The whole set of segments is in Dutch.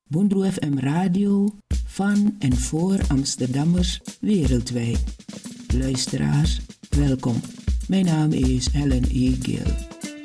Bondro FM Radio van en voor Amsterdammers wereldwijd. Luisteraars, welkom. Mijn naam is Helen E. Gill.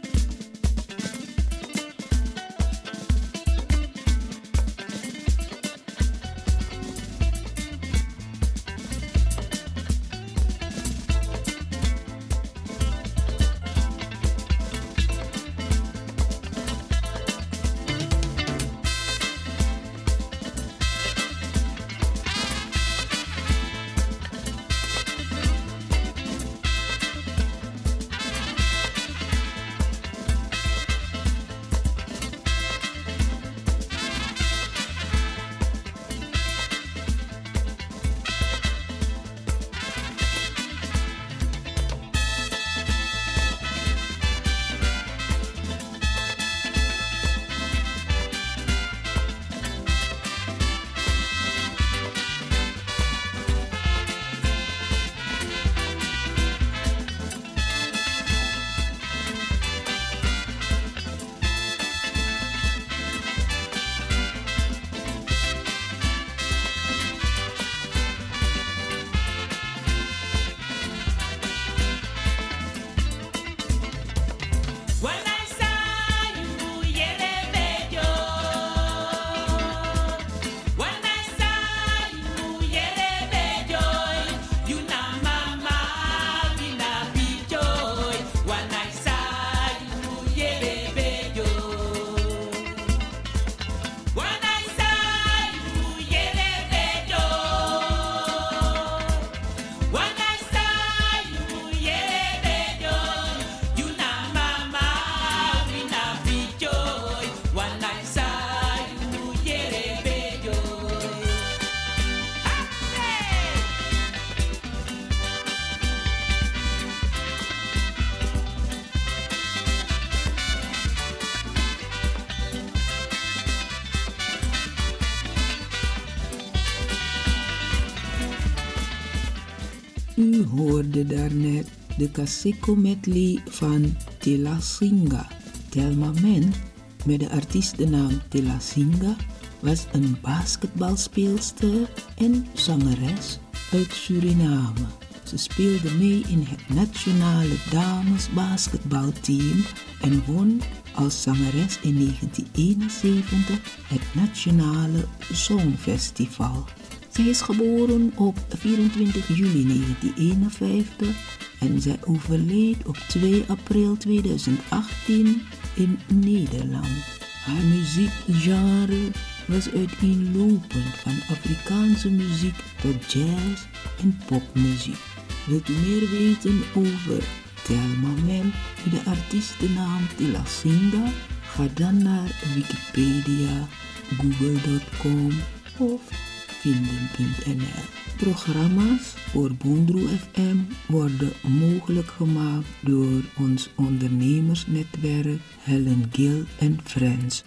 U hoorde daarnet de Kaseko medley van Tila Singa. Thelma Men, met de artiestennaam Tila Singa, was een basketbalspeelster en zangeres uit Suriname. Ze speelde mee in het nationale damesbasketbalteam en won als zangeres in 1971 het Nationale Songfestival. Zij is geboren op 24 juli 1951 en zij overleed op 2 april 2018 in Nederland. Haar muziekgenre was uiteenlopend van Afrikaanse muziek tot jazz en popmuziek. Wilt u meer weten over Thelma Men met de artiestennaam Tila Singa? Ga dan naar Wikipedia, google.com of vinden.nl. Programma's voor Bondro FM worden mogelijk gemaakt door ons ondernemersnetwerk Helen Gill & Friends.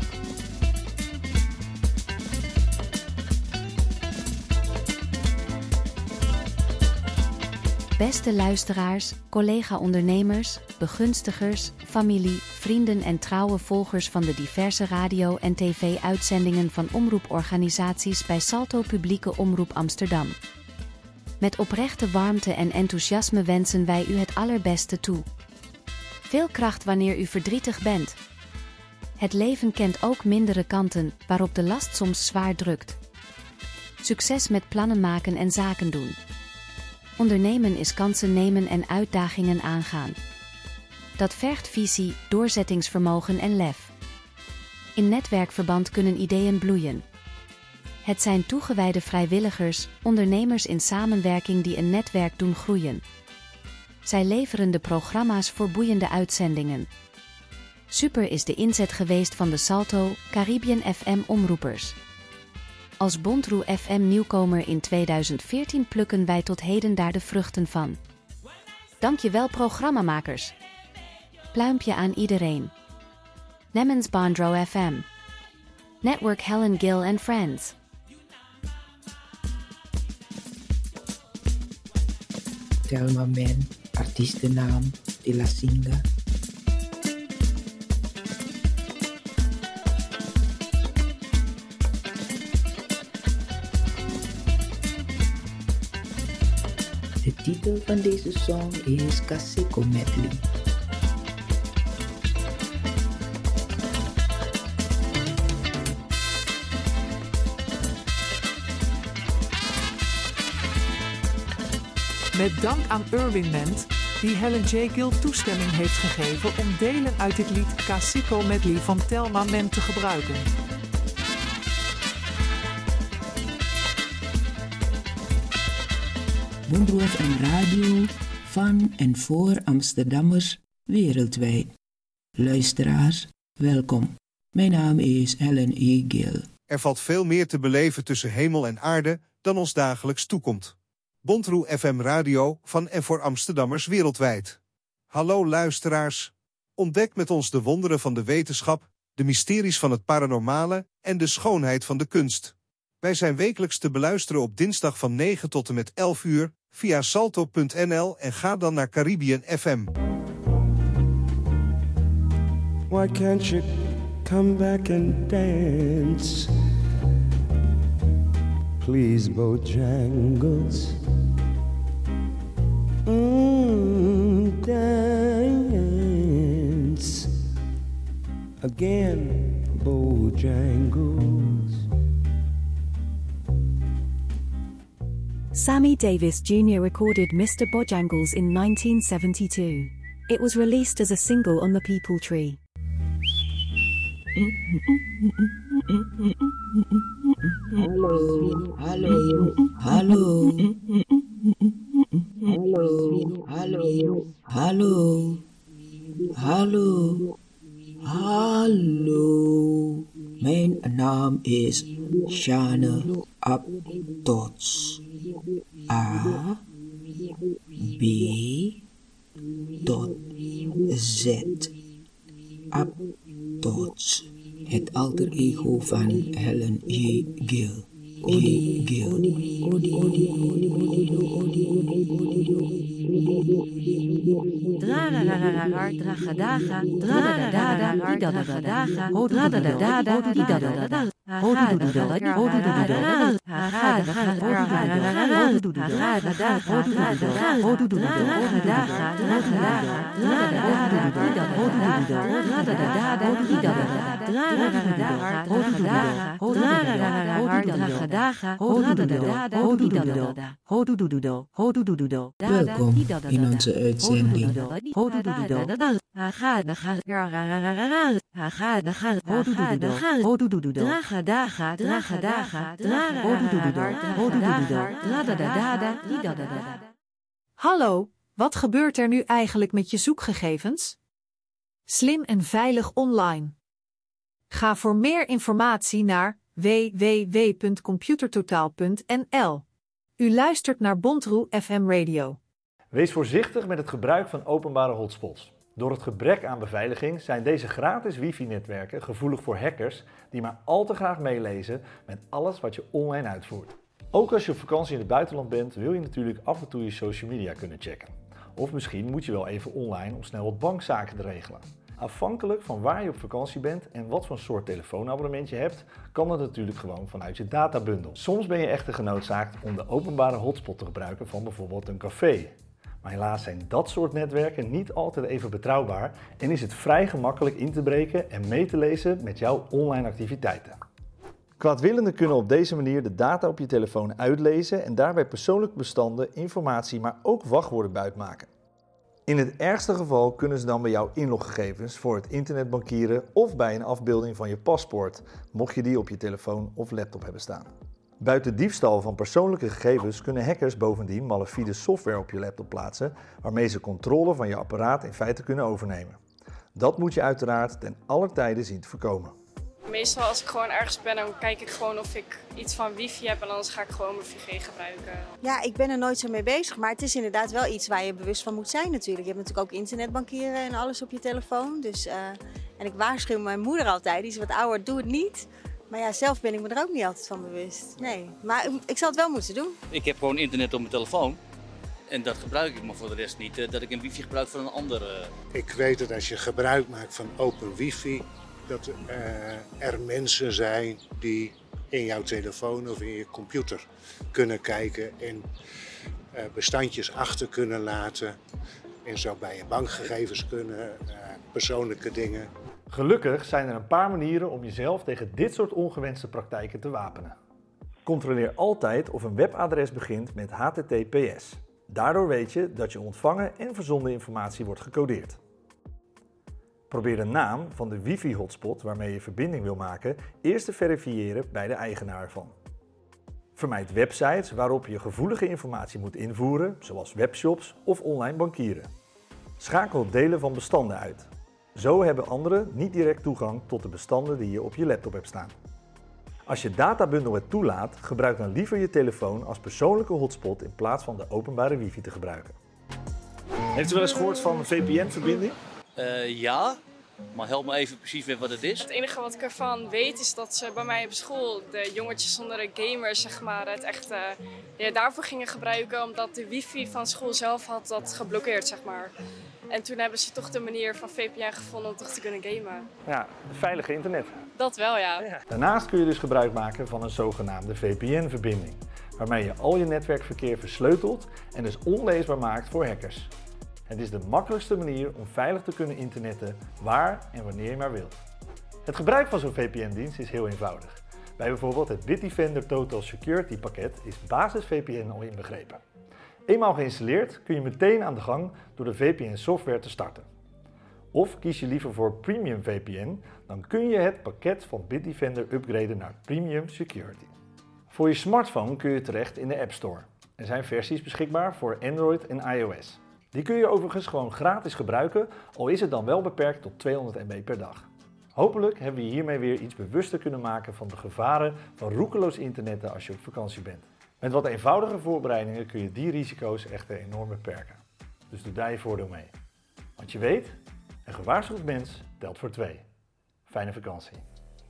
Beste luisteraars, collega-ondernemers, begunstigers, familie, vrienden en trouwe volgers van de diverse radio- en tv-uitzendingen van omroeporganisaties bij Salto Publieke Omroep Amsterdam. Met oprechte warmte en enthousiasme wensen wij u het allerbeste toe. Veel kracht wanneer u verdrietig bent. Het leven kent ook mindere kanten, waarop de last soms zwaar drukt. Succes met plannen maken en zaken doen. Ondernemen is kansen nemen en uitdagingen aangaan. Dat vergt visie, doorzettingsvermogen en lef. In netwerkverband kunnen ideeën bloeien. Het zijn toegewijde vrijwilligers, ondernemers in samenwerking die een netwerk doen groeien. Zij leveren de programma's voor boeiende uitzendingen. Super is de inzet geweest van de Salto, Caribbean FM omroepers. Als Bondro FM nieuwkomer in 2014 plukken wij tot heden daar de vruchten van. Dankjewel programmamakers. Pluimpje aan iedereen. Namens Bondro FM. Network Helen Gill & Friends. Thelma Men, artiestennaam Tila Singa. titel van deze song is Kaseko Medley. Met dank aan Irving Ment, die Helen J. Gill toestemming heeft gegeven om delen uit dit lied Kaseko Medley van Thelma Ment te gebruiken. Bondro FM Radio van en voor Amsterdammers wereldwijd. Luisteraars, welkom. Mijn naam is Helen E. Gill. Er valt veel meer te beleven tussen hemel en aarde dan ons dagelijks toekomt. Bondro FM Radio van en voor Amsterdammers wereldwijd. Hallo luisteraars. Ontdek met ons de wonderen van de wetenschap, de mysteries van het paranormale en de schoonheid van de kunst. Wij zijn wekelijks te beluisteren op dinsdag van 9 tot en met 11 uur via salto.nl en ga dan naar Caribbean FM. Why can't you come back and dance? Please, Bojangles. Dance again, Bojangles. Sammy Davis Jr. recorded Mr. Bojangles in 1972. It was released as a single on the People Tree. Hallo, hallo, hallo. Hallo, hallo, hallo. Hallo, hallo. Mijn naam is Shane Abdots. A, B, Z. Abdots. Het alter ego van Helen J. Gill. Welkom in onze uitzending. Hallo, wat gebeurt er nu eigenlijk met je zoekgegevens? Slim en veilig online. Ga voor meer informatie naar www.computertotaal.nl. U luistert naar Bondro FM Radio. Wees voorzichtig met het gebruik van openbare hotspots. Door het gebrek aan beveiliging zijn deze gratis wifi-netwerken gevoelig voor hackers die maar al te graag meelezen met alles wat je online uitvoert. Ook als je op vakantie in het buitenland bent, wil je natuurlijk af en toe je social media kunnen checken. Of misschien moet je wel even online om snel wat bankzaken te regelen. Afhankelijk van waar je op vakantie bent en wat voor soort telefoonabonnement je hebt, kan dat natuurlijk gewoon vanuit je databundel. Soms ben je echter genoodzaakt om de openbare hotspot te gebruiken van bijvoorbeeld een café. Maar helaas zijn dat soort netwerken niet altijd even betrouwbaar en is het vrij gemakkelijk in te breken en mee te lezen met jouw online activiteiten. Kwaadwillenden kunnen op deze manier de data op je telefoon uitlezen en daarbij persoonlijke bestanden, informatie, maar ook wachtwoorden buitmaken. In het ergste geval kunnen ze dan bij jouw inloggegevens voor het internetbankieren of bij een afbeelding van je paspoort, mocht je die op je telefoon of laptop hebben staan. Buiten diefstal van persoonlijke gegevens kunnen hackers bovendien malafide software op je laptop plaatsen, waarmee ze controle van je apparaat in feite kunnen overnemen. Dat moet je uiteraard ten aller tijde zien te voorkomen. Meestal als ik gewoon ergens ben, dan kijk ik gewoon of ik iets van wifi heb en anders ga ik gewoon mijn 4G gebruiken. Ja, ik ben er nooit zo mee bezig, maar het is inderdaad wel iets waar je bewust van moet zijn natuurlijk. Je hebt natuurlijk ook internetbankieren en alles op je telefoon. Dus, en ik waarschuw mijn moeder altijd, die is wat ouder, doe het niet. Maar ja, zelf ben ik me er ook niet altijd van bewust. Nee, maar ik zal het wel moeten doen. Ik heb gewoon internet op mijn telefoon. En dat gebruik ik, maar voor de rest niet dat ik een wifi gebruik van een andere. Ik weet dat als je gebruik maakt van open wifi, dat er mensen zijn die in jouw telefoon of in je computer kunnen kijken en bestandjes achter kunnen laten. En zo bij je bankgegevens kunnen, persoonlijke dingen. Gelukkig zijn er een paar manieren om jezelf tegen dit soort ongewenste praktijken te wapenen. Controleer altijd of een webadres begint met HTTPS. Daardoor weet je dat je ontvangen en verzonden informatie wordt gecodeerd. Probeer de naam van de wifi-hotspot waarmee je verbinding wil maken eerst te verifiëren bij de eigenaar ervan. Vermijd websites waarop je gevoelige informatie moet invoeren, zoals webshops of online bankieren. Schakel het delen van bestanden uit. Zo hebben anderen niet direct toegang tot de bestanden die je op je laptop hebt staan. Als je databundel het toelaat, gebruik dan liever je telefoon als persoonlijke hotspot in plaats van de openbare wifi te gebruiken. Heeft u wel eens gehoord van een VPN-verbinding? Ja, maar help me even precies met wat het is. Het enige wat ik ervan weet is dat ze bij mij op school, de jongetjes zonder de gamers, zeg maar, het echt daarvoor gingen gebruiken. Omdat de wifi van school zelf had dat geblokkeerd, zeg maar. En toen hebben ze toch de manier van VPN gevonden om toch te kunnen gamen. Ja, veilige internet. Dat wel, ja. Daarnaast kun je dus gebruik maken van een zogenaamde VPN-verbinding, waarmee je al je netwerkverkeer versleutelt en dus onleesbaar maakt voor hackers. Het is de makkelijkste manier om veilig te kunnen internetten waar en wanneer je maar wilt. Het gebruik van zo'n VPN-dienst is heel eenvoudig. Bij bijvoorbeeld het Bitdefender Total Security pakket is basis VPN al inbegrepen. Eenmaal geïnstalleerd kun je meteen aan de gang door de VPN-software te starten. Of kies je liever voor Premium VPN, dan kun je het pakket van Bitdefender upgraden naar Premium Security. Voor je smartphone kun je terecht in de App Store. Er zijn versies beschikbaar voor Android en iOS. Die kun je overigens gewoon gratis gebruiken, al is het dan wel beperkt tot 200 MB per dag. Hopelijk hebben we je hiermee weer iets bewuster kunnen maken van de gevaren van roekeloos internetten als je op vakantie bent. Met wat eenvoudige voorbereidingen kun je die risico's echter enorm beperken. Dus doe daar je voordeel mee. Want je weet, een gewaarschuwd mens telt voor 2. Fijne vakantie.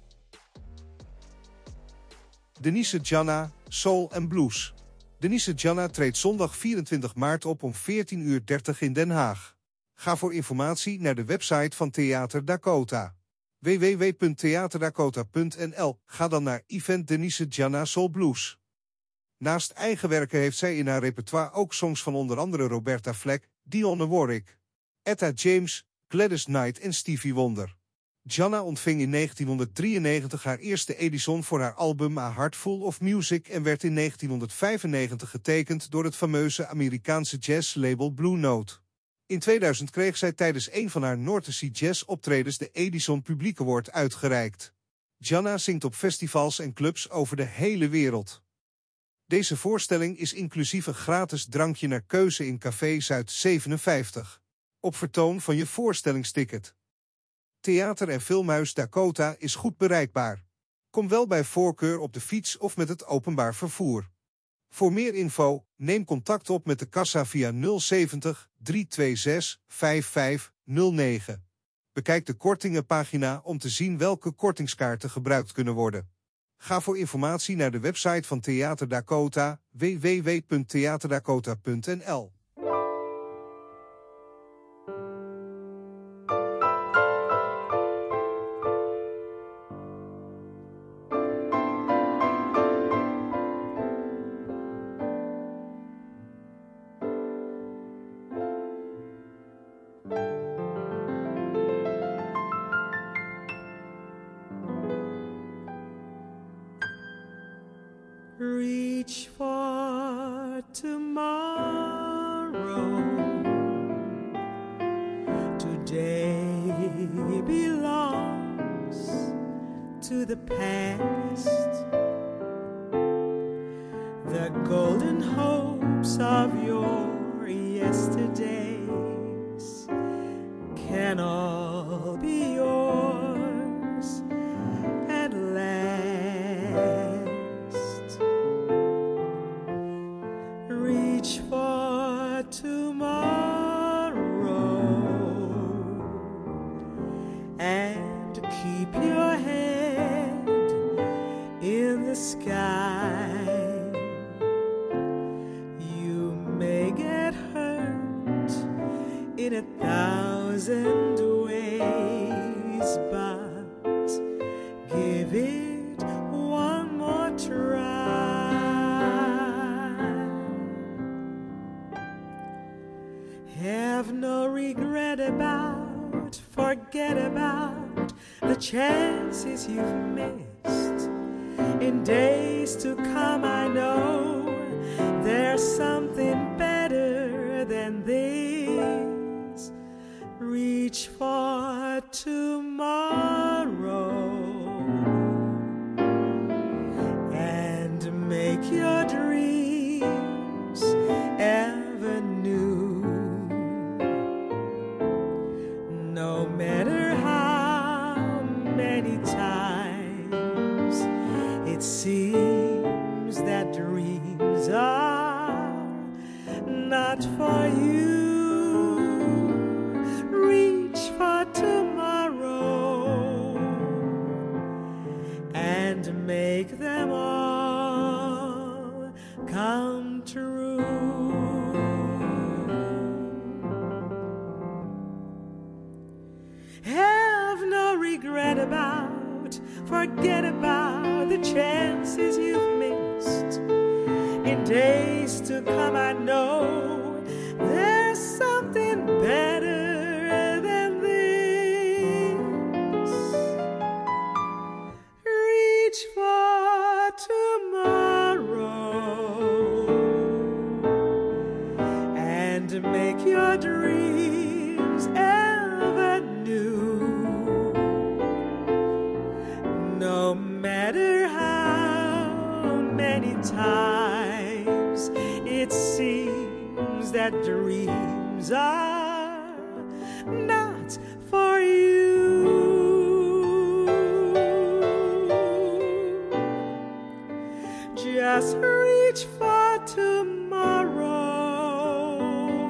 Denise Janna, Soul & Blues. Denise Janna treedt zondag 24 maart op om 14:30 in Den Haag. Ga voor informatie naar de website van Theater Dakota. www.theaterdakota.nl. Ga dan naar event Denise Janna Soul Blues. Naast eigen werken heeft zij in haar repertoire ook songs van onder andere Roberta Flack, Dionne Warwick, Etta James, Gladys Knight en Stevie Wonder. Janna ontving in 1993 haar eerste Edison voor haar album A Heart Full of Music en werd in 1995 getekend door het fameuze Amerikaanse jazzlabel Blue Note. In 2000 kreeg zij tijdens een van haar Noordzee Jazz optredens de Edison Publiek Award uitgereikt. Janna zingt op festivals en clubs over de hele wereld. Deze voorstelling is inclusief een gratis drankje naar keuze in Café Zuid 57. Op vertoon van je voorstellingsticket. Theater- en Filmhuis Dakota is goed bereikbaar. Kom wel bij voorkeur op de fiets of met het openbaar vervoer. Voor meer info, neem contact op met de kassa via 070 326 5509. Bekijk de kortingenpagina om te zien welke kortingskaarten gebruikt kunnen worden. Ga voor informatie naar de website van Theater Dakota, www.theaterdakota.nl. Reach for tomorrow. Today belongs to the past. The golden hopes of your yesterdays can all be yours at last. Reach for tomorrow and keep your head in the sky. You may get hurt in 1,000 ways, but give it one more try. forget about the chances you've missed. In days to come, I know there's something better than this. Reach for tomorrow and make your dreams ever new. No matter how many times it seems that dreams are not for you, reach for tomorrow and make them all come true. Have no regret about, forget about the chances you've missed. In days to come, I know there's something better than this. Reach for tomorrow and make your dreams ever new. No matter how many times it seems that dreams are not for you, just reach for tomorrow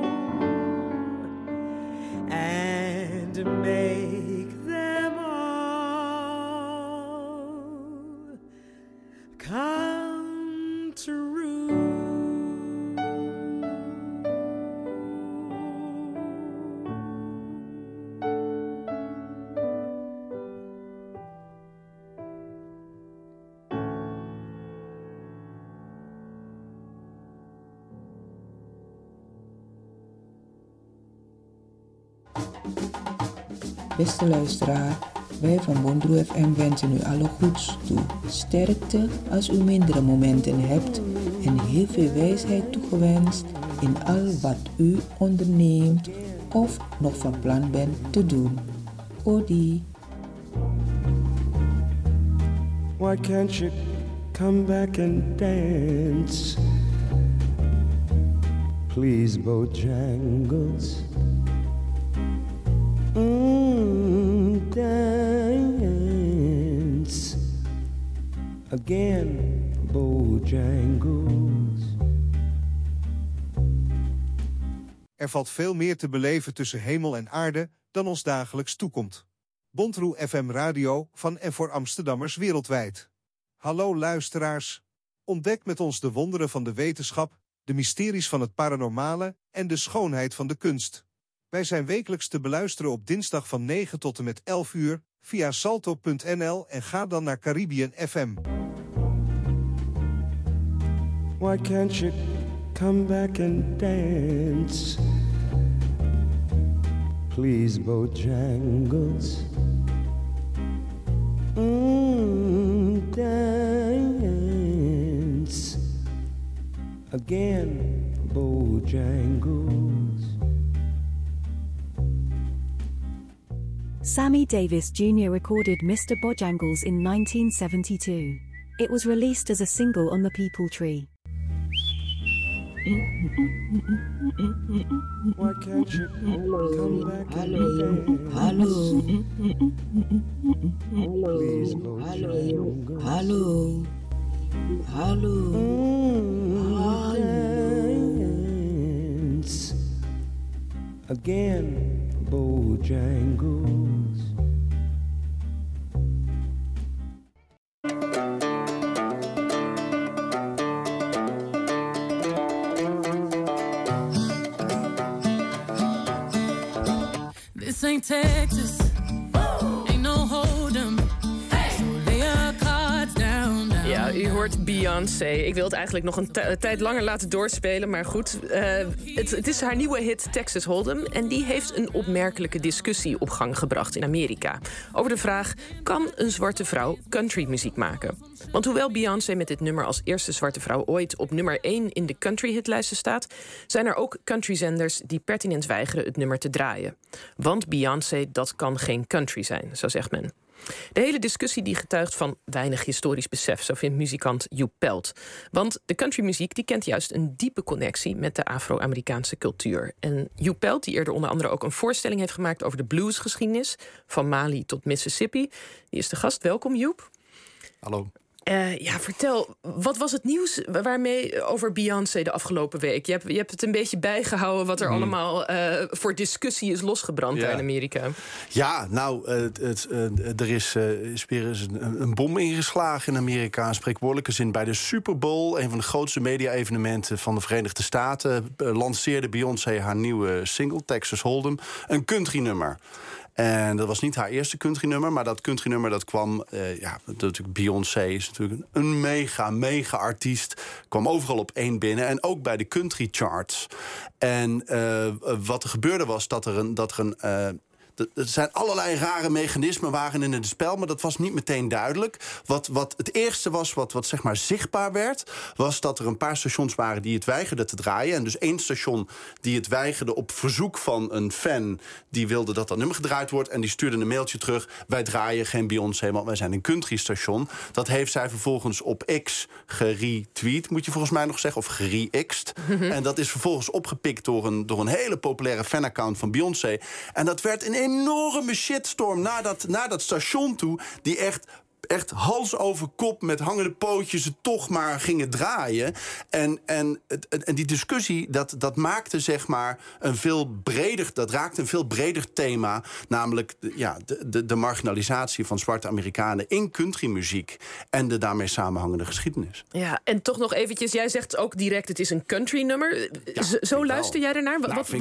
and make them all come true. Beste luisteraar, wij van Bondroe FM wensen u alle goeds toe. Sterkte als u mindere momenten hebt en heel veel wijsheid toegewenst in al wat u onderneemt of nog van plan bent te doen. Odi. Why can't you come back and dance? Please, Bojangles. Dance again, Bojangles. Er valt veel meer te beleven tussen hemel en aarde dan ons dagelijks toekomt. Bondroe FM Radio van en voor Amsterdammers wereldwijd. Hallo luisteraars. Ontdek met ons de wonderen van de wetenschap, de mysteries van het paranormale en de schoonheid van de kunst. Wij zijn wekelijks te beluisteren op dinsdag van 9 tot en met 11 uur via salto.nl en ga dan naar Caribbean FM. Why can't you come back and dance? Please, Bojangles. Dance again, Bojangles. Sammy Davis Jr. recorded Mr. Bojangles in 1972. It was released as a single on the People Tree. Why can't you come back and dance? Hallo. Please, Bojangles. Hallo. Hallo. Dance again, Bojangles. This ain't Texas, ain't no hold 'em. Hey. So lay your cards down, down. Ja, u hoort Beyoncé. Ik wil het eigenlijk nog een tijd langer laten doorspelen, maar goed. Het is haar nieuwe hit Texas Hold'em en die heeft een opmerkelijke discussie op gang gebracht in Amerika. Over de vraag, kan een zwarte vrouw countrymuziek maken? Want hoewel Beyoncé met dit nummer als eerste zwarte vrouw ooit op nummer 1 in de country-hitlijsten staat, zijn er ook countryzenders die pertinent weigeren het nummer te draaien. Want Beyoncé, dat kan geen country zijn, zo zegt men. De hele discussie die getuigt van weinig historisch besef, zo vindt muzikant Joep Pelt. Want de countrymuziek die kent juist een diepe connectie met de Afro-Amerikaanse cultuur. En Joep Pelt, die eerder onder andere ook een voorstelling heeft gemaakt over de bluesgeschiedenis, van Mali tot Mississippi, die is de gast. Welkom, Joep. Hallo. Vertel, wat was het nieuws waarmee over Beyoncé de afgelopen week? Je hebt het een beetje bijgehouden wat er allemaal voor discussie is losgebrand daar in Amerika. Ja, nou, er is weer eens een bom ingeslagen in Amerika. In spreekwoordelijke zin bij de Super Bowl, een van de grootste media-evenementen van de Verenigde Staten, lanceerde Beyoncé haar nieuwe single, Texas Hold'em, een countrynummer. En dat was niet haar eerste countrynummer, maar dat countrynummer dat kwam... natuurlijk Beyoncé is natuurlijk een mega artiest. Kwam overal op 1 binnen en ook bij de country charts. En wat er gebeurde was dat er zijn allerlei rare mechanismen waren in het spel, maar dat was niet meteen duidelijk. Wat het eerste was, wat zeg maar zichtbaar werd, was dat er een paar stations waren die het weigerden te draaien. En dus 1 station die het weigerde op verzoek van een fan, die wilde dat nummer gedraaid wordt. En die stuurde een mailtje terug: wij draaien geen Beyoncé, want wij zijn een country station. Dat heeft zij vervolgens op X geretweet, moet je volgens mij nog zeggen, of gerext. En dat is vervolgens opgepikt door een hele populaire fanaccount van Beyoncé. En dat werd een enorme shitstorm naar dat station toe, die echt hals over kop met hangende pootjes het toch maar gingen draaien. En die discussie, dat maakte zeg maar dat raakte een veel breder thema, namelijk de marginalisatie van zwarte Amerikanen in countrymuziek en de daarmee samenhangende geschiedenis. Ja, en toch nog eventjes, jij zegt ook direct, het is een countrynummer. Zo luister jij ernaar?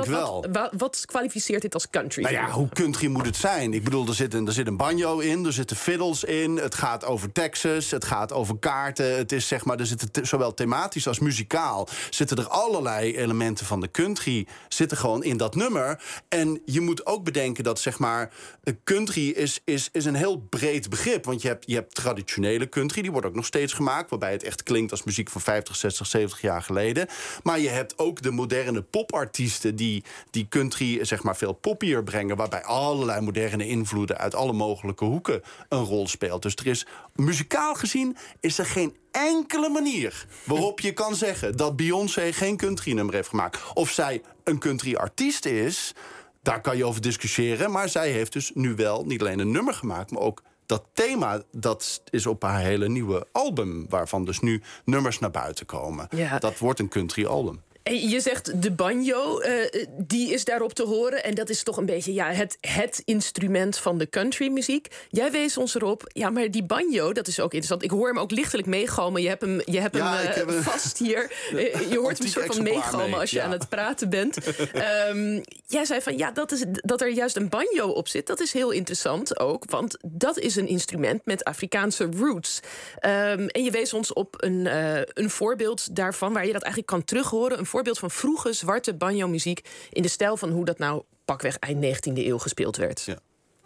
Wat kwalificeert dit als country? Nou ja, hoe country moet het zijn? Ik bedoel, er zit een banjo in, er zitten fiddles in, het gaat over Texas, het gaat over kaarten. Het is zeg maar, er zitten zowel thematisch als muzikaal zitten er allerlei elementen van de country zitten gewoon in dat nummer. En je moet ook bedenken dat zeg maar country is een heel breed begrip, want je hebt traditionele country, die wordt ook nog steeds gemaakt, waarbij het echt klinkt als muziek van 50, 60, 70 jaar geleden. Maar je hebt ook de moderne popartiesten die country zeg maar veel poppier brengen, waarbij allerlei moderne invloeden uit alle mogelijke hoeken een rol speelt. Dus er is muzikaal gezien is er geen enkele manier waarop je kan zeggen dat Beyoncé geen countrynummer heeft gemaakt. Of zij een country-artiest is, daar kan je over discussiëren. Maar zij heeft dus nu wel niet alleen een nummer gemaakt, maar ook dat thema, dat is op haar hele nieuwe album, waarvan dus nu nummers naar buiten komen. Ja. Dat wordt een country-album. Je zegt de banjo, die is daarop te horen. En dat is toch een beetje het instrument van de countrymuziek. Jij wees ons erop, maar die banjo, dat is ook interessant. Ik hoor hem ook lichtelijk meegalmen. Je hebt hem vast hier. Je hoort hem soort van meegalmen als je aan het praten bent. Jij zei van, dat er juist een banjo op zit. Dat is heel interessant ook, want dat is een instrument met Afrikaanse roots. En je wees ons op een voorbeeld daarvan, waar je dat eigenlijk kan terughoren. Een voorbeeld van vroege zwarte banjo-muziek in de stijl van hoe dat nou pakweg eind 19e eeuw gespeeld werd. Ja.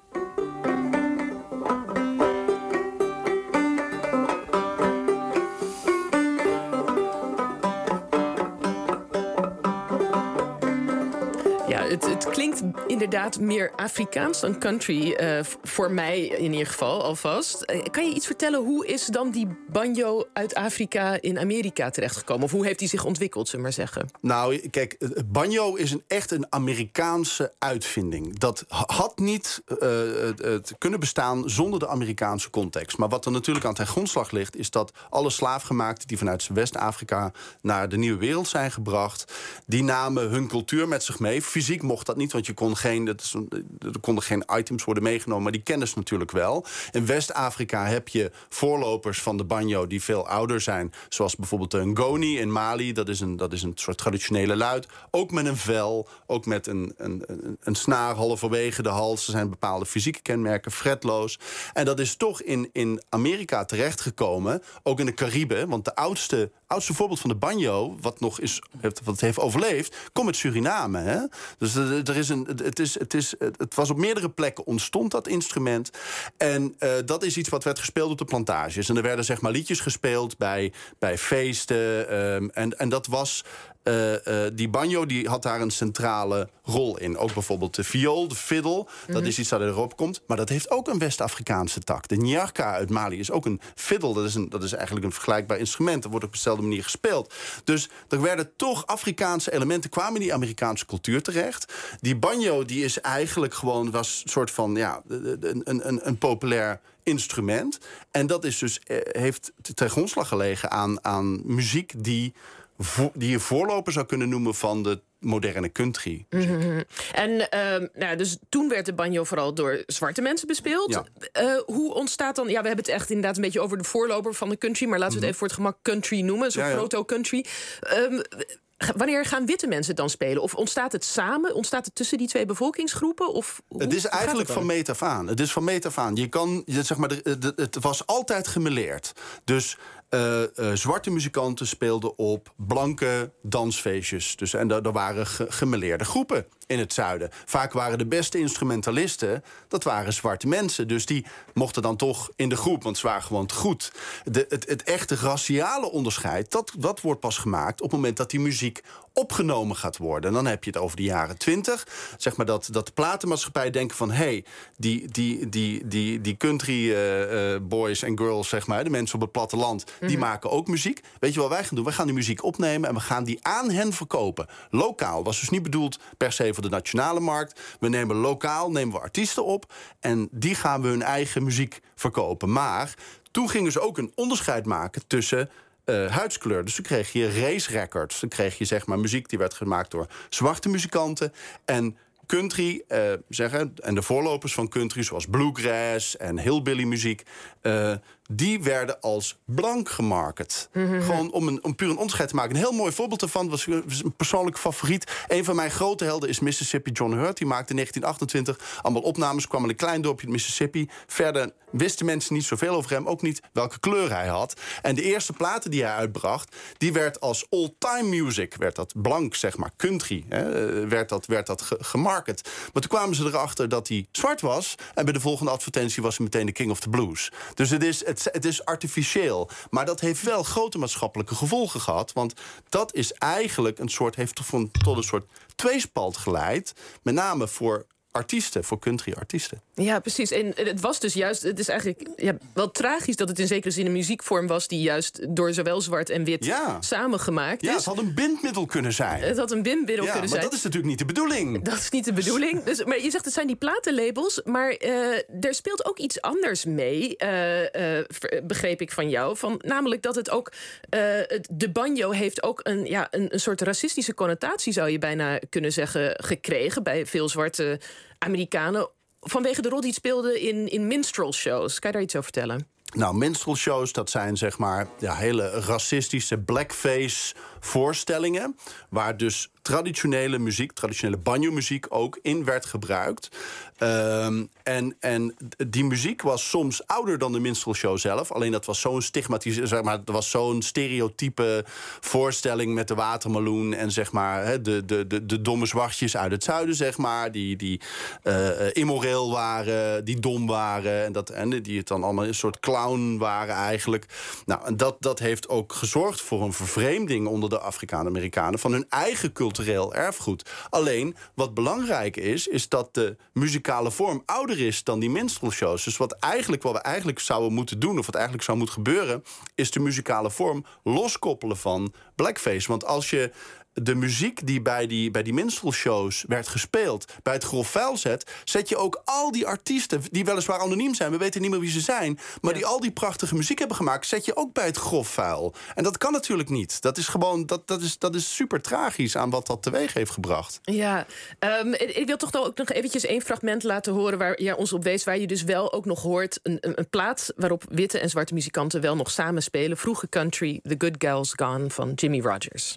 Het klinkt inderdaad meer Afrikaans dan country, voor mij in ieder geval alvast. Kan je iets vertellen, hoe is dan die banjo uit Afrika in Amerika terechtgekomen? Of hoe heeft die zich ontwikkeld, zullen we maar zeggen? Nou, kijk, banjo is echt een Amerikaanse uitvinding. Dat had niet kunnen bestaan zonder de Amerikaanse context. Maar wat er natuurlijk aan ten grondslag ligt, is dat alle slaafgemaakten die vanuit West-Afrika naar de Nieuwe Wereld zijn gebracht, die namen hun cultuur met zich mee, fysiek muziek mocht dat niet, want er konden geen items worden meegenomen, maar die kenden ze natuurlijk wel. In West-Afrika heb je voorlopers van de banjo die veel ouder zijn, zoals bijvoorbeeld een ngoni in Mali. Dat is een soort traditionele luid. Ook met een vel, ook met een snaar halverwege de hals. Er zijn bepaalde fysieke kenmerken, fretloos. En dat is toch in Amerika terechtgekomen, ook in de Cariben, want de oudste voorbeeld van de banjo, wat heeft overleefd, komt uit Suriname. Hè? Dus het was op meerdere plekken ontstond dat instrument. En dat is iets wat werd gespeeld op de plantages. En er werden zeg maar liedjes gespeeld bij feesten. En dat was... die banjo die had daar een centrale rol in. Ook bijvoorbeeld de viool, de fiddle. Dat is iets dat erop komt. Maar dat heeft ook een West-Afrikaanse tak. De nyarka uit Mali is ook een fiddle. Dat is eigenlijk een vergelijkbaar instrument. Dat wordt op dezelfde manier gespeeld. Dus er werden toch Afrikaanse elementen, kwamen in die Amerikaanse cultuur terecht. Die banjo die is eigenlijk gewoon, was een soort van een populair instrument. En dat is dus, heeft ten grondslag gelegen aan muziek die je voorloper zou kunnen noemen van de moderne country. En dus toen werd de banjo vooral door zwarte mensen bespeeld. Ja. Hoe ontstaat dan... Ja, we hebben het echt inderdaad een beetje over de voorloper van de country, maar laten we het even voor het gemak country noemen. Zo'n proto-country. Wanneer gaan witte mensen dan spelen? Of ontstaat het samen? Ontstaat het tussen die twee bevolkingsgroepen? Het is eigenlijk van meet af aan. Het is van meet af aan. Het was altijd gemêleerd. Dus zwarte muzikanten speelden op blanke dansfeestjes. Dus, en er waren gemêleerde groepen in het zuiden. Vaak waren de beste instrumentalisten, dat waren zwarte mensen. Dus die mochten dan toch in de groep, want ze waren gewoon te goed. Het echte raciale onderscheid, dat wordt pas gemaakt op het moment dat die muziek opgenomen gaat worden. En dan heb je het over de jaren 20. Zeg maar dat de platenmaatschappij denken van, die country boys en girls, zeg maar, de mensen op het platteland, die maken ook muziek. Weet je wat wij gaan doen? Wij gaan die muziek opnemen en we gaan die aan hen verkopen. Lokaal. Was dus niet bedoeld per se voor de nationale markt. We nemen we artiesten op en die gaan we hun eigen muziek verkopen. Maar toen gingen ze ook een onderscheid maken tussen huidskleur. Dus dan kreeg je race records. Dan kreeg je zeg maar muziek die werd gemaakt door zwarte muzikanten. En country, en de voorlopers van country, zoals bluegrass en hillbilly muziek, die werden als blank gemarket. Gewoon om puur een onderscheid te maken. Een heel mooi voorbeeld daarvan was een persoonlijk favoriet. Een van mijn grote helden is Mississippi John Hurt. Die maakte in 1928 allemaal opnames, kwam in een klein dorpje in Mississippi. Verder wisten mensen niet zoveel over hem, ook niet welke kleur hij had. En de eerste platen die hij uitbracht, die werd als old-time music, werd dat blank, zeg maar, country, werd dat gemarket. Maar toen kwamen ze erachter dat hij zwart was, en bij de volgende advertentie was hij meteen de king of the blues. Dus het is artificieel. Maar dat heeft wel grote maatschappelijke gevolgen gehad, want dat is eigenlijk heeft tot een soort tweespalt geleid, met name voor country-artiesten. Ja, precies. En het was dus juist, het is eigenlijk wel tragisch dat het in zekere zin een muziekvorm was die juist door zowel zwart en wit samengemaakt is. Ja, het had een bindmiddel kunnen zijn. Het had een bindmiddel kunnen zijn. Maar dat is natuurlijk niet de bedoeling. Dat is niet de bedoeling. Dus, maar je zegt het zijn die platenlabels, maar er speelt ook iets anders mee, begreep ik van jou. Namelijk dat het ook, de banjo heeft ook een soort racistische connotatie, zou je bijna kunnen zeggen, gekregen bij veel zwarte Amerikanen, vanwege de rol die het speelde in minstrel shows. Kan je daar iets over vertellen? Nou, minstrel shows, dat zijn zeg maar hele racistische blackface voorstellingen, waar dus traditionele muziek, traditionele banjo-muziek ook in werd gebruikt. En die muziek was soms ouder dan de minstrelshow zelf. Alleen dat was zo'n dat was zo'n stereotype voorstelling met de watermeloen en zeg maar de domme zwartjes uit het zuiden, zeg maar, die immoreel waren, die dom waren en die het dan allemaal een soort clown waren eigenlijk. Nou, en dat heeft ook gezorgd voor een vervreemding onder de Afrikaan-Amerikanen van hun eigen cultureel erfgoed. Alleen, wat belangrijk is dat de muzikale vorm ouder is dan die minstrelshows. Dus wat we eigenlijk zouden moeten doen, of wat eigenlijk zou moeten gebeuren, is de muzikale vorm loskoppelen van blackface. Want als je de muziek die bij die minstrelshows werd gespeeld, bij het grof vuil zet je ook al die artiesten die weliswaar anoniem zijn, we weten niet meer wie ze zijn, maar die al die prachtige muziek hebben gemaakt, zet je ook bij het grof vuil. En dat kan natuurlijk niet. Dat is gewoon, dat is super tragisch aan wat dat teweeg heeft gebracht. Ja, ik wil toch ook nog eventjes één fragment laten horen waar jij ons op wees, waar je dus wel ook nog hoort een plaat waarop witte en zwarte muzikanten wel nog samen spelen. Vroege country, The Good Gal's Gone van Jimmie Rodgers.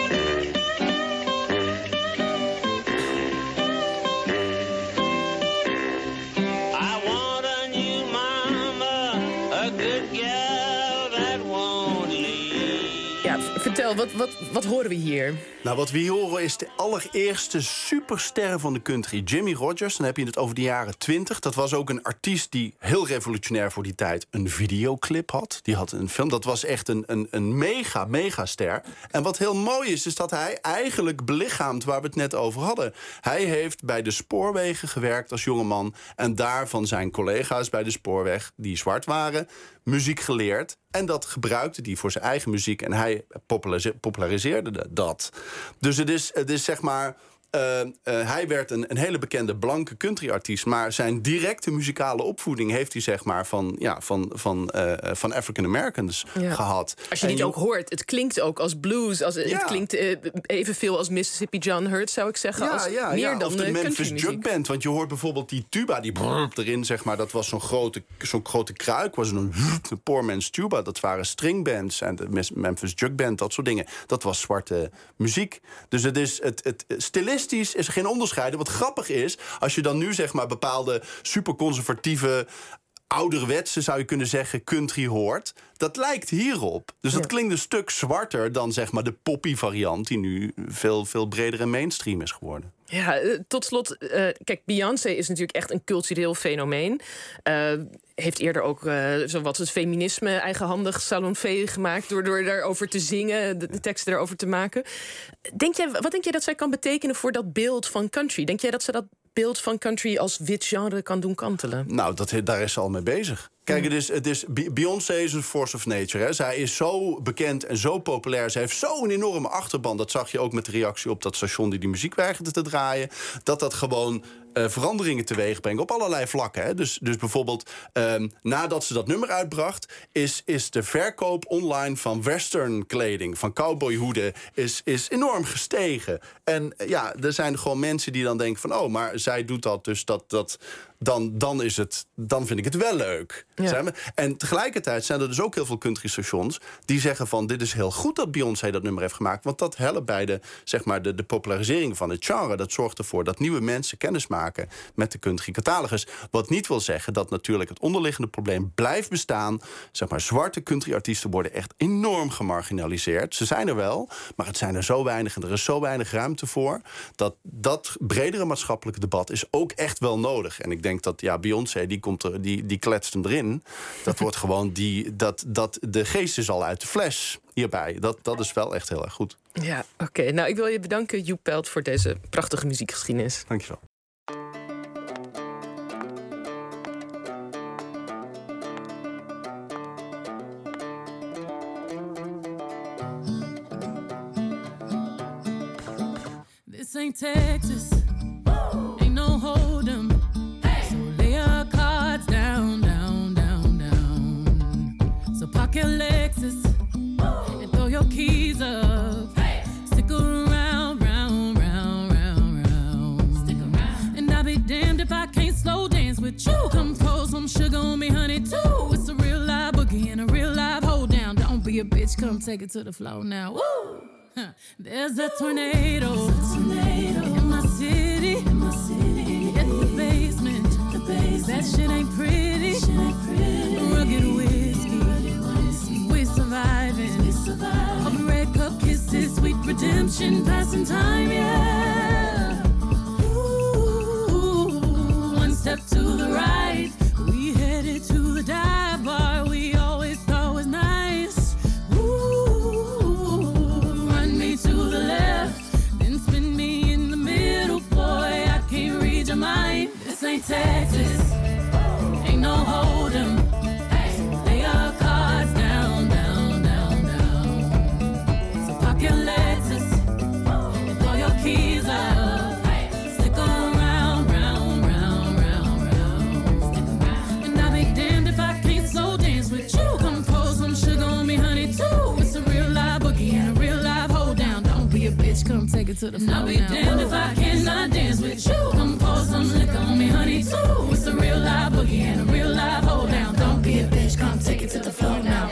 Vertel, wat horen we hier? Nou, wat we hier horen is de allereerste superster van de country, Jimmie Rodgers. Dan heb je het over de jaren 20. Dat was ook een artiest die heel revolutionair voor die tijd een videoclip had. Die had een film. Dat was echt een mega ster. En wat heel mooi is dat hij eigenlijk belichaamt waar we het net over hadden. Hij heeft bij de spoorwegen gewerkt als jongeman. En daar van zijn collega's bij de spoorweg, die zwart waren, muziek geleerd. En dat gebruikte hij voor zijn eigen muziek. En hij populariseerde dat. Dus het is zeg maar, hij werd een hele bekende blanke countryartiest, maar zijn directe muzikale opvoeding heeft hij zeg maar van African Americans gehad. Als je dit ook hoort, het klinkt ook als blues. Het klinkt evenveel als Mississippi John Hurt, zou ik zeggen. Meer dan of de Memphis Jug Band. Want je hoort bijvoorbeeld die tuba, die erin, zeg maar, dat was zo'n grote kruik, was een poor man's tuba. Dat waren stringbands en de Memphis Jug Band, dat soort dingen. Dat was zwarte muziek. Dus het is het stilistisch is er geen onderscheid. Wat grappig is, als je dan nu zeg maar bepaalde superconservatieve, ouderwetse, zou je kunnen zeggen, country hoort, dat lijkt hierop. Dus dat klinkt een stuk zwarter dan zeg maar de poppy variant die nu veel breder en mainstream is geworden. Ja, tot slot, kijk, Beyoncé is natuurlijk echt een cultureel fenomeen. Heeft eerder ook zowat het feminisme eigenhandig salonfee gemaakt door daarover te zingen, de teksten daarover te maken. Wat denk jij dat zij kan betekenen voor dat beeld van country? Denk jij dat ze dat beeld van country als wit genre kan doen kantelen? Nou, daar is ze al mee bezig. Kijk, Beyoncé is een force of nature. Hè. Zij is zo bekend en zo populair. Zij heeft zo'n enorme achterban. Dat zag je ook met de reactie op dat station die muziek weigerde te draaien. Dat gewoon veranderingen teweeg brengt op allerlei vlakken. Hè. Dus bijvoorbeeld, nadat ze dat nummer uitbracht, is de verkoop online van western kleding, van cowboyhoeden, is enorm gestegen. En ja, er zijn gewoon mensen die dan denken van, oh, maar zij doet dat, dus dan vind ik het wel leuk. Ja. En tegelijkertijd zijn er dus ook heel veel country stations die zeggen van, dit is heel goed dat Beyoncé dat nummer heeft gemaakt, want dat helpt bij de popularisering van het genre. Dat zorgt ervoor dat nieuwe mensen kennis maken met de country catalogus. Wat niet wil zeggen dat natuurlijk het onderliggende probleem blijft bestaan. Zeg maar, zwarte countryartiesten worden echt enorm gemarginaliseerd. Ze zijn er wel, maar het zijn er zo weinig en er is zo weinig ruimte voor, dat bredere maatschappelijke debat is ook echt wel nodig. En ik denk dat Beyoncé, die kletst hem erin. Dat wordt gewoon de geest is al uit de fles hierbij. Dat is wel echt heel erg goed. Ja, oké. Nou, ik wil je bedanken, Joep Pelt, voor deze prachtige muziekgeschiedenis. Dankjewel. This ain't Texas. Ain't no hold'em. So lay your cards down, down, down, down. So park your Lexus and throw your keys up. Stick around, round, round, round, round. Stick around. And I'll be damned if I can't slow dance with you. Come pour some sugar on me, honey, too. It's a real live boogie and a real live hold down. Don't be a bitch, come take it to the floor now. Woo! There's a tornado in my city. Hit the basement. That shit ain't pretty. Rugged whiskey. We're surviving. Of red cup kisses, sweet redemption, passing time, yeah. Ooh, one step to the right. We headed to the dive bar we always thought was nice. To the left, then spin me in the middle, boy, I can't read your mind. This ain't Texas, ain't no hold'em. Lay your cards down, down, down, down. So park your Lexus it to the floor. I'll be damned if I cannot dance with you. Come pour some liquor on me, honey, too. It's a real live boogie and a real live hold down. Don't be a bitch, come take it to the floor now.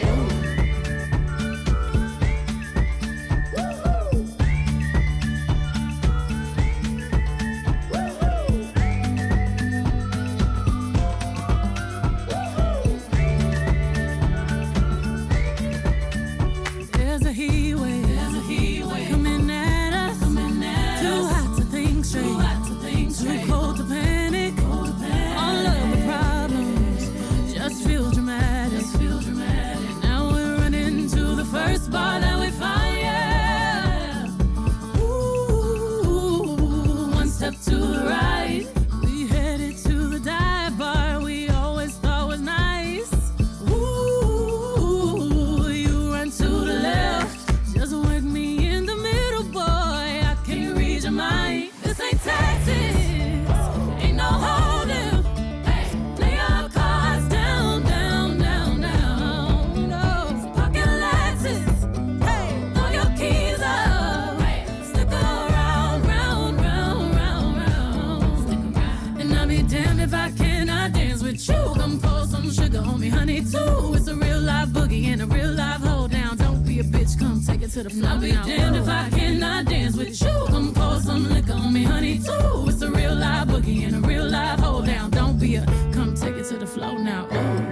To the floor. I'll be damned if I cannot dance with you. Come pour some liquor on me, honey, too. It's a real live boogie and a real live hold down. Don't be a come take it to the floor now. Ooh.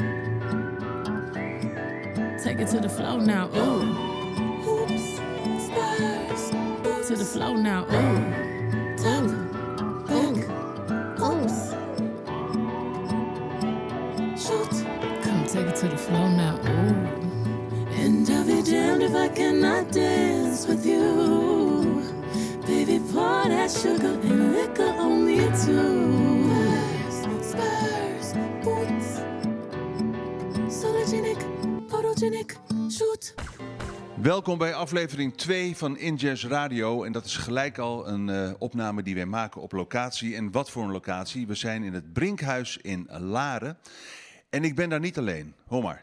Take it to the floor now. Ooh. Hoops, spurs, to the floor now. Ooh. Top, back, oops. Shoot. Come take it to the floor now. Ooh. And I'll be damned if I cannot dance with you. Baby, pour that sugar and liquor on me too. Spurs, boots, sologenic, photogenic, shoot. Welkom bij aflevering 2 van In Jazz Radio. En dat is gelijk al een opname die wij maken op locatie. En wat voor een locatie? We zijn in het Brinkhuis in Laren. En ik ben daar niet alleen. Hoor maar.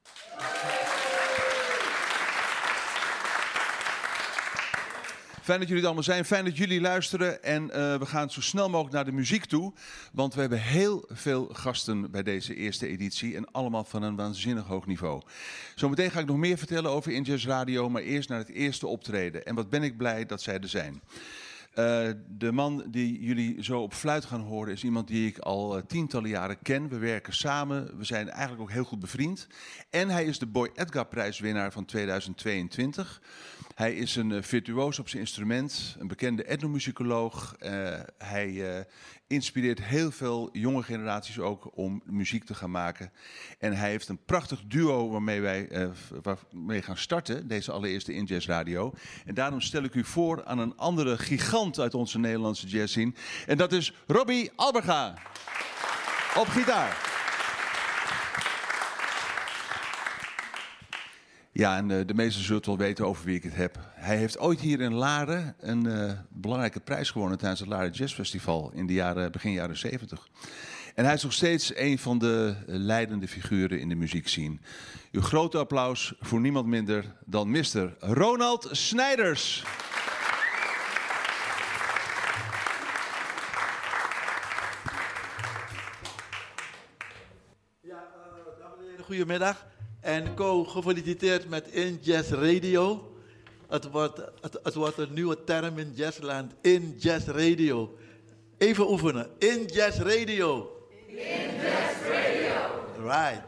Fijn dat jullie er allemaal zijn, fijn dat jullie luisteren en we gaan zo snel mogelijk naar de muziek toe. Want we hebben heel veel gasten bij deze eerste editie en allemaal van een waanzinnig hoog niveau. Zometeen ga ik nog meer vertellen over In Jazz Radio, maar eerst naar het eerste optreden. En wat ben ik blij dat zij er zijn. De man die jullie zo op fluit gaan horen is iemand die ik al tientallen jaren ken. We werken samen, we zijn eigenlijk ook heel goed bevriend. En hij is de Boy Edgar prijswinnaar van 2022. Hij is een virtuoos op zijn instrument, een bekende etnomusicoloog. Hij inspireert heel veel jonge generaties ook om muziek te gaan maken. En hij heeft een prachtig duo waarmee wij gaan starten, deze allereerste In Jazz Radio. En daarom stel ik u voor aan een andere gigant uit onze Nederlandse jazzscene. En dat is Robbie Alberga op gitaar. Ja, en de meesten zullen het wel weten over wie ik het heb. Hij heeft ooit hier in Laren een belangrijke prijs gewonnen tijdens het Laren Jazz Festival in de begin jaren 70. En hij is nog steeds een van de leidende figuren in de muziekscene. Uw grote applaus voor niemand minder dan Mr. Ronald Snijders. Ja, dames en heren, goedemiddag. En Co, gefeliciteerd met In Jazz Radio. Het wordt een nieuwe term in jazzland. In Jazz Radio. Even oefenen. In Jazz Radio. In Jazz Radio. Right.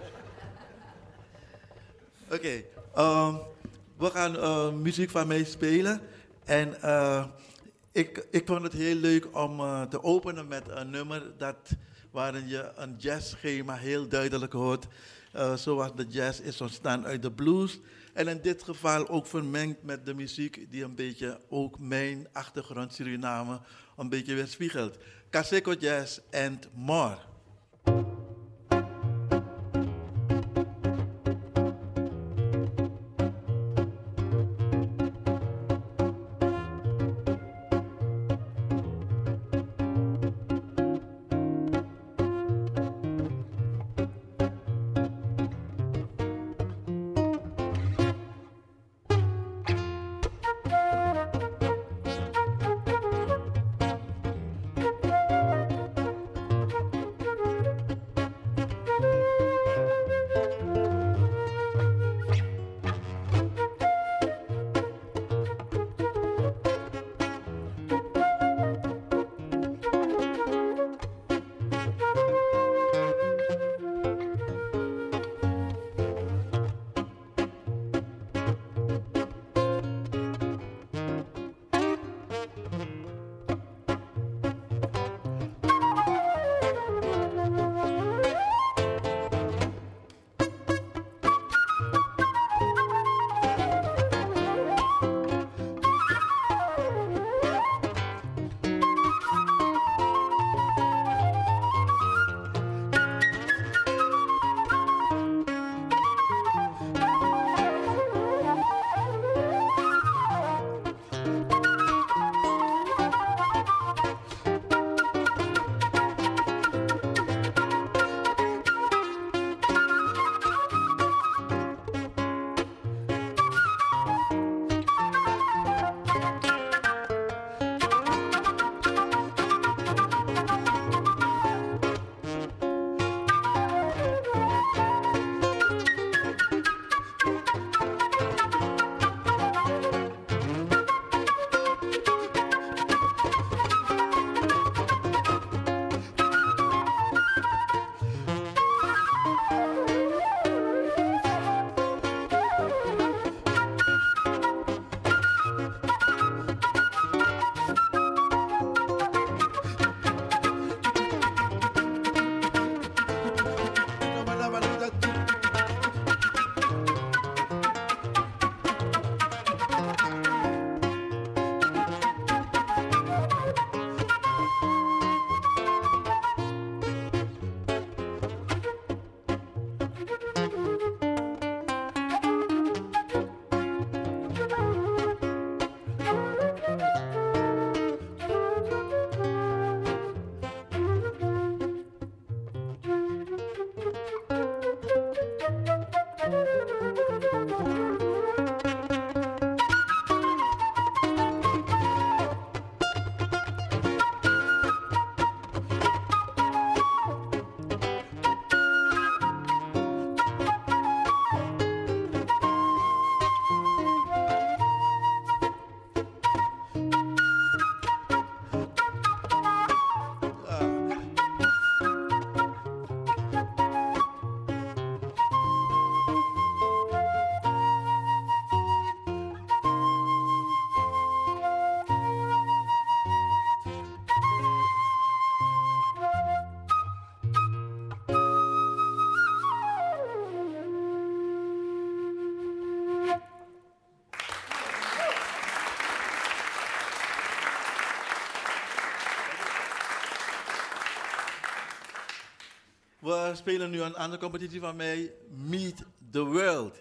Oké. We gaan muziek van mij spelen. En ik vond het heel leuk om te openen met een nummer waarin je een jazzschema heel duidelijk hoort. Zoals de jazz is ontstaan uit de blues. En in dit geval ook vermengd met de muziek die een beetje ook mijn achtergrond Suriname een beetje weerspiegelt. Kaseko Jazz and More. spelen nu een andere competitie van mij, Meet the World.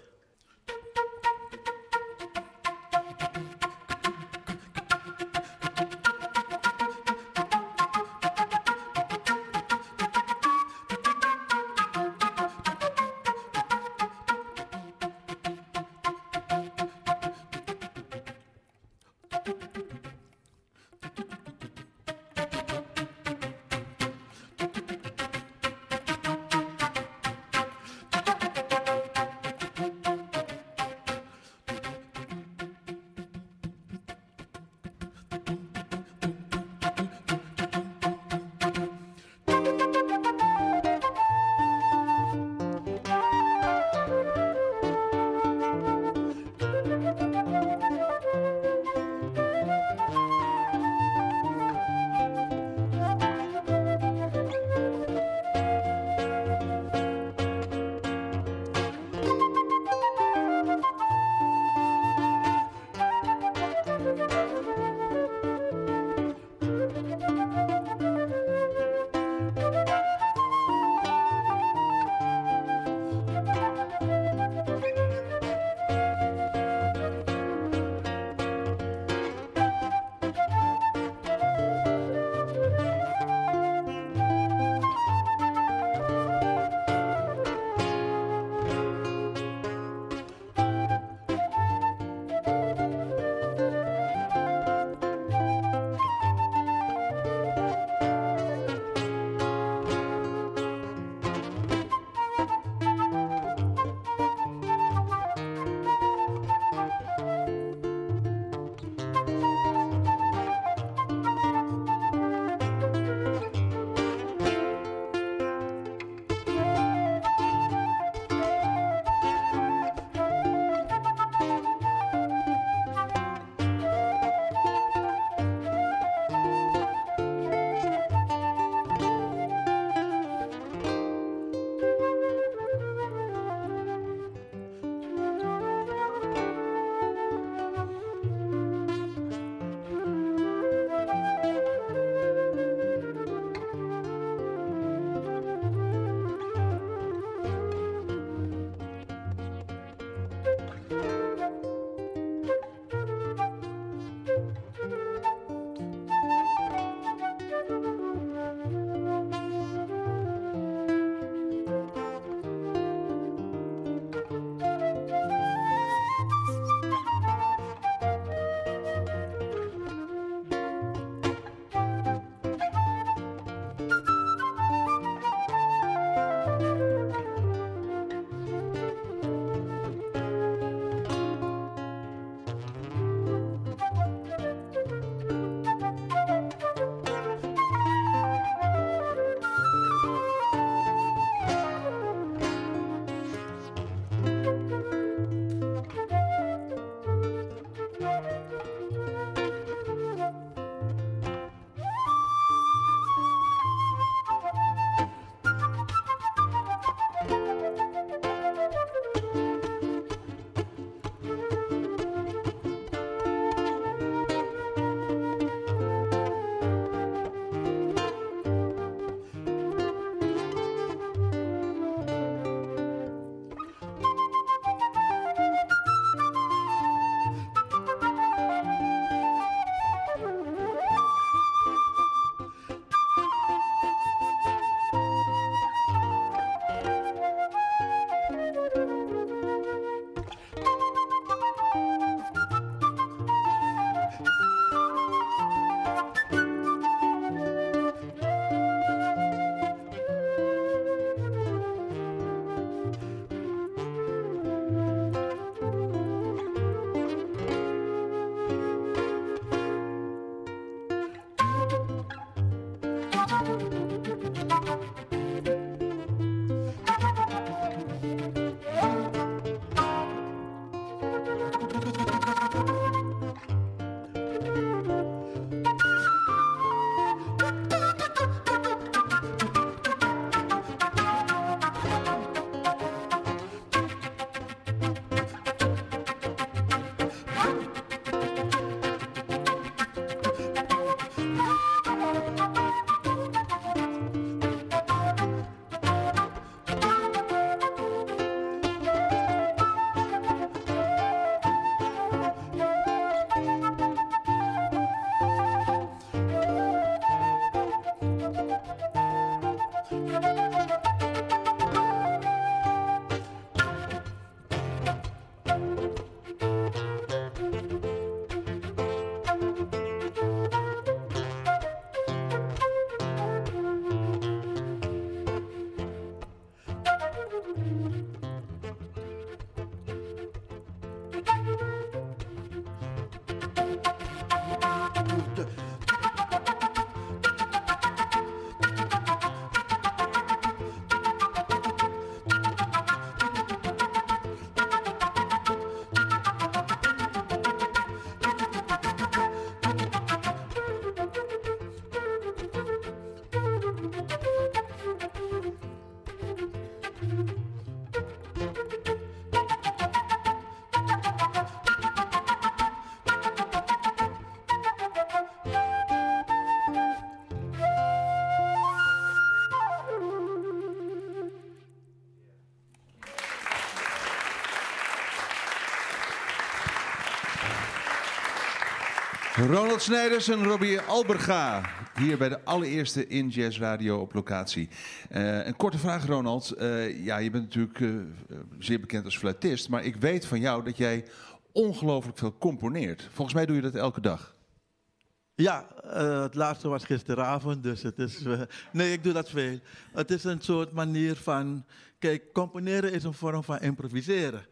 Ronald Snijders en Robbie Alberga. Hier bij de allereerste In Jazz Radio op locatie. Een korte vraag, Ronald. Je bent natuurlijk zeer bekend als fluitist. Maar ik weet van jou dat jij ongelooflijk veel componeert. Volgens mij doe je dat elke dag. Ja, het laatste was gisteravond, dus het is... nee, ik doe dat veel. Het is een soort manier van... Kijk, componeren is een vorm van improviseren.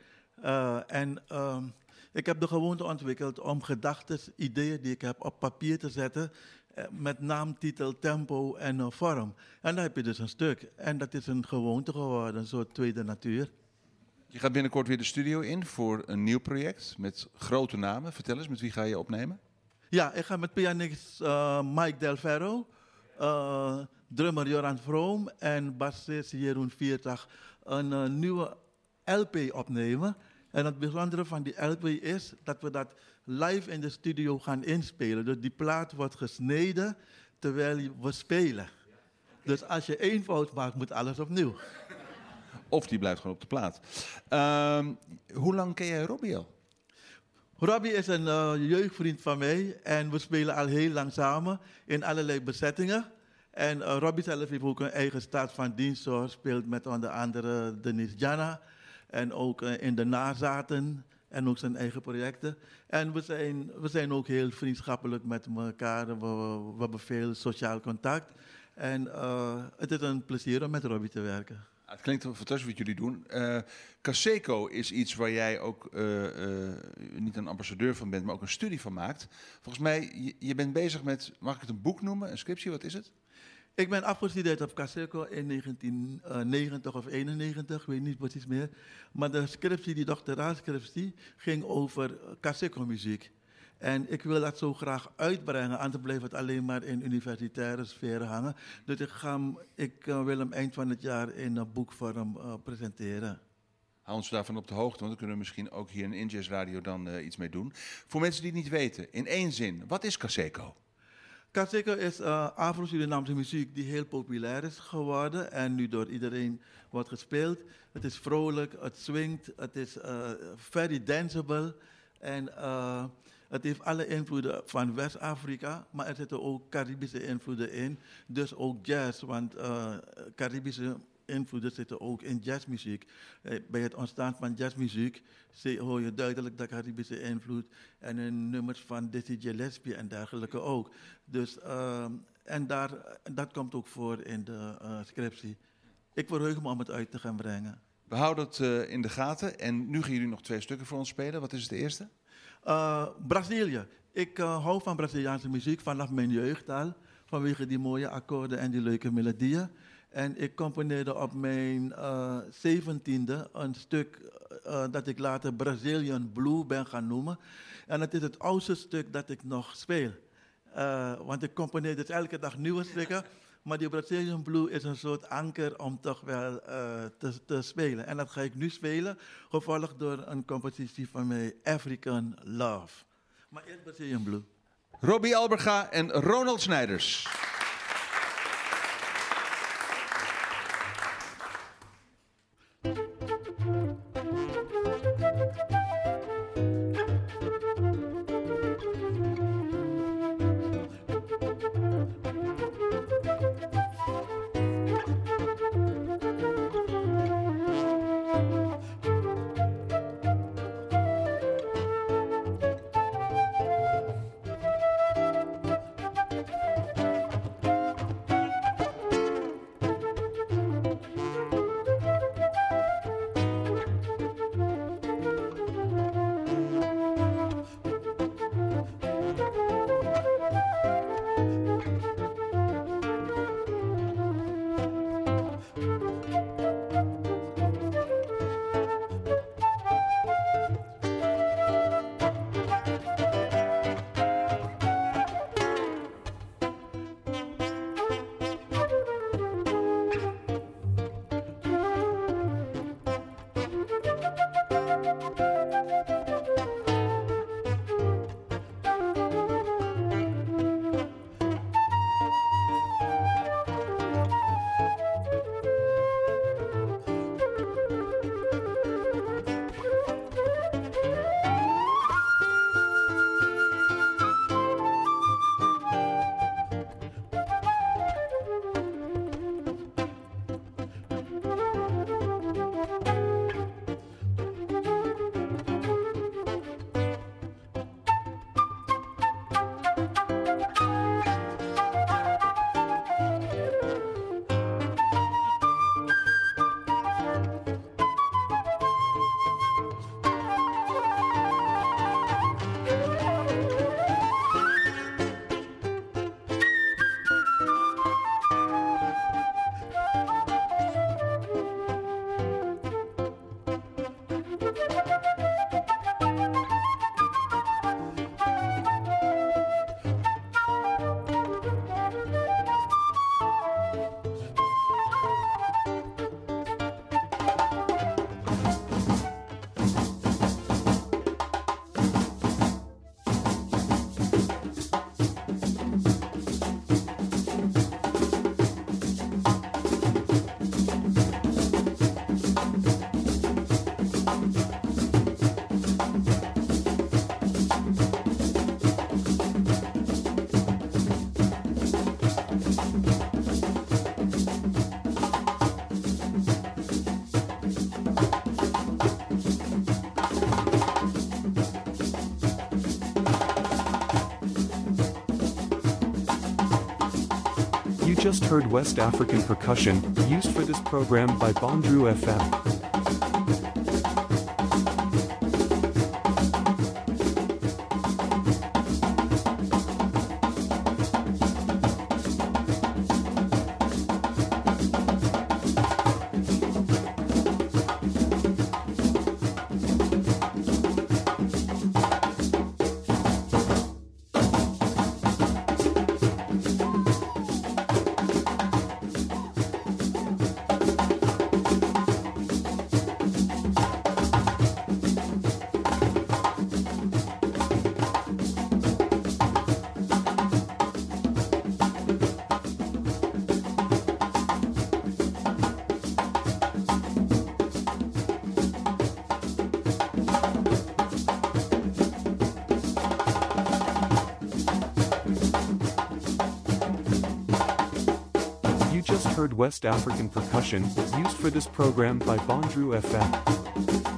Ik heb de gewoonte ontwikkeld om gedachten, ideeën die ik heb op papier te zetten... met naam, titel, tempo en vorm. En dan heb je dus een stuk. En dat is een gewoonte geworden, een soort tweede natuur. Je gaat binnenkort weer de studio in voor een nieuw project met grote namen. Vertel eens, met wie ga je opnemen? Ja, ik ga met pianist Mike Del Ferro, drummer Joran Vroom en bassist Jeroen Viertag een nieuwe LP opnemen. En het bijzondere van die LP is dat we dat live in de studio gaan inspelen. Dus die plaat wordt gesneden terwijl we spelen. Dus als je 1 fout maakt, moet alles opnieuw. Of die blijft gewoon op de plaat. Hoe lang ken jij Robbie al? Robbie is een jeugdvriend van mij en we spelen al heel lang samen in allerlei bezettingen. En Robbie zelf heeft ook een eigen staat van dienst, zo speelt met onder andere Denise Jana en ook in de nazaten en ook zijn eigen projecten. En we zijn ook heel vriendschappelijk met elkaar, we hebben veel sociaal contact en het is een plezier om met Robbie te werken. Het klinkt fantastisch wat jullie doen. Caseco is iets waar jij ook niet een ambassadeur van bent, maar ook een studie van maakt. Volgens mij, je bent bezig met, mag ik het een boek noemen, een scriptie, wat is het? Ik ben afgestudeerd op Caseco in 1990 of 91, ik weet niet precies meer. Maar de scriptie, die doctoraalscriptie, ging over Caseco-muziek. En ik wil dat zo graag uitbrengen, anders blijft het alleen maar in universitaire sferen hangen. Dus ik wil hem eind van het jaar in een boekvorm presenteren. Hou ons daarvan op de hoogte, want dan kunnen we misschien ook hier in Jazz Radio dan iets mee doen. Voor mensen die het niet weten, in 1 zin, wat is Caseco? Caseco is Afro-Surinaamse muziek die heel populair is geworden en nu door iedereen wordt gespeeld. Het is vrolijk, het swingt, het is very danceable en het heeft alle invloeden van West-Afrika, maar er zitten ook Caribische invloeden in, dus ook jazz, want Caribische invloeden zitten ook in jazzmuziek. Bij het ontstaan van jazzmuziek hoor je duidelijk de Caribische invloed en in nummers van Dizzy Gillespie en dergelijke ook. Dus, dat komt ook voor in de scriptie. Ik verheug me om het uit te gaan brengen. We houden het in de gaten en nu gaan jullie nog 2 stukken voor ons spelen. Wat is het eerste? Brazilië. Ik hou van Braziliaanse muziek vanaf mijn jeugd al, vanwege die mooie akkoorden en die leuke melodieën. En ik componeerde op mijn 17e een stuk dat ik later Brazilian Blue ben gaan noemen. En het is het oudste stuk dat ik nog speel. Want ik componeer dus elke dag nieuwe stukken. Maar die Brazilian Blue is een soort anker om toch wel te spelen. En dat ga ik nu spelen, gevolgd door een compositie van mij, African Love. Maar eerst Brazilian Blue. Robbie Alberga en Ronald Snijders. just heard West African percussion, used for this program by Bondru FM. West African percussion, used for this program by Bondru FM.